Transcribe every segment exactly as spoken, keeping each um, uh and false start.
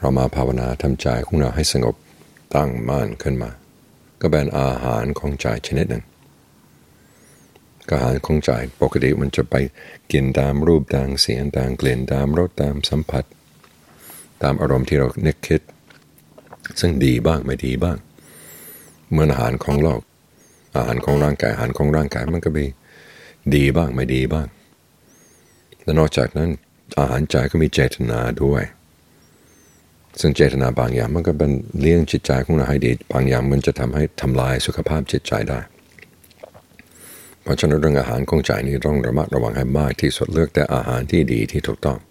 เรามาภาวนาทำใจของเราให้สงบตั้งมั่นขึ้นมาก็เป็นอาหารของใจชนิดหนึ่งอาหารของใจปกติมันจะไปกินตามรูปตามเสียงตามกลิ่นตามรสตามสัมผัสตามอารมณ์ที่เรานึกคิดซึ่งดีบ้างไม่ดีบ้างเหมือนอาหารของโลกอาหารของร่างกายอาหารของร่างกายมันก็มีดีบ้างไม่ดีบ้างและนอกจากนั้นอาหารใจก็มีเจตนาด้วยซึ่งเจตนาบางอย่างมันก็เป็นเลี้ยงจิตใจของเราให้ดีบางอย่างมันจะทำให้ทำลายสุขภาพจิตใจได้เพราะฉะนั้นเรื่องอาหารของใจนี้ต้องระมัดระวังให้มากที่สุดเลือกแต่อาหารที่ดีที่ถูกต้อง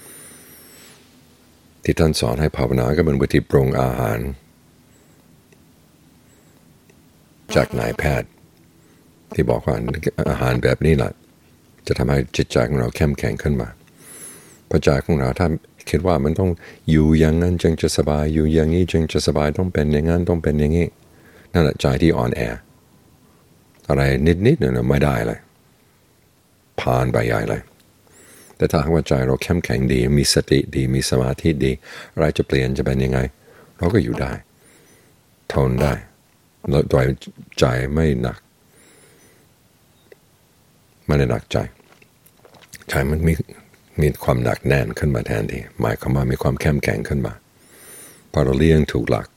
ที่ท่านสอนให้ภาวนาก็เป็นวิธีปรุงอาหารจากนายแพทย์ที่บอกว่าอาหารแบบนี้แหละจะทำให้จิตใจของเราเข้มแข็งขึ้นมาพระใจของเราถ้าคิดว่ามันต้องอยู่อย่างนั้นจึงจะสบายอยู่อย่างนี้จึงจะสบายต้องเป็นอย่างนั้นต้องเป็นอย่างนี้นั่นแหละใจที่อ่อนแออะไรนิดๆเนี่ยไม่ได้เลยผ่านไปใหญ่เลยแต่ถ้าว่าใจเราเข้มแข็งดีมีสติดีมีสมาธิดีอะไรจะเปลี่ยนจะเป็นยังไงเราก็อยู่ได้ทนได้โดยใจไม่หนักไม่ได้หนักใจใจมันมีมีความหนักแน่นขึ้นมาแทนที่หมายความว่ามีความเข้มแข็งขึ้นมาพอเราเลี้ยงถูกหลัก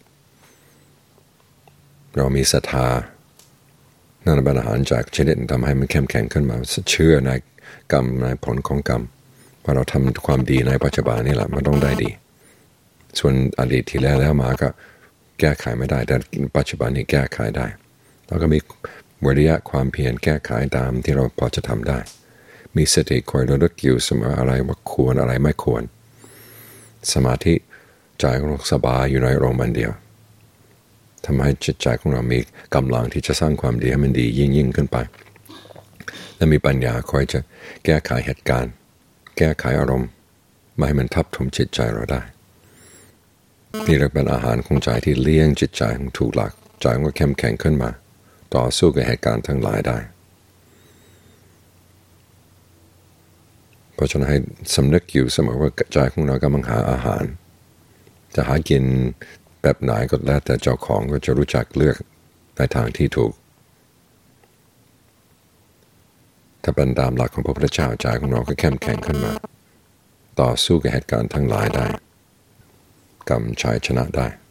เรามีศรัทธานั่นเป็นอาหารจากชนิดทำให้มันเข้มแข็งขึ้นมาเชื่อในกรรมในผลของกรรมพอเราทำความดีในปัจจุบันนี่แหละมันต้องได้ดีส่วนอดีตที่แล้วแล้วมาก็แก้ไขไม่ได้แต่ปัจจุบันนี้แก้ไขได้เราก็มีวิริยะความเพียรแก้ไขตามที่เราพอจะทำได้มีสติคอยระลึกอยู่เสมออะไรว่าควรอะไรไม่ควรสมาธิใจของเราสบายอยู่ในอารมณ์อันเดียวทำให้จิตใจของเรามีกำลังที่จะสร้างความดีให้มันดียิ่งยิ่งขึ้นไปและมีปัญญาคอยจะแก้ไขเหตุการณ์แก้ไขอารมณ์ไม่ให้มันทับถมจิตใจเราได้นี่เรียกเป็นอาหารของใจที่เลี้ยงจิตใจของถูกหลักใจก็เข้มแข็งขึ้นมาต่อสู้กับเหตุการณ์ทั้งหลายได้เพราะฉะนั้นให้สำนึกอยู่เสมอว่าใจของเรากำลังหาอาหารจะหากินแบบไหนก็แล้วแต่เจ้าของก็จะรู้จักเลือกในทางที่ถูกถ้าเป็นตามหลักของพระพุทธเจ้าใจของเราก็เข้มแข็งขึ้นมาต่อสู้กับเหตุการณ์ทั้งหลายได้กรรมชัยชนะได้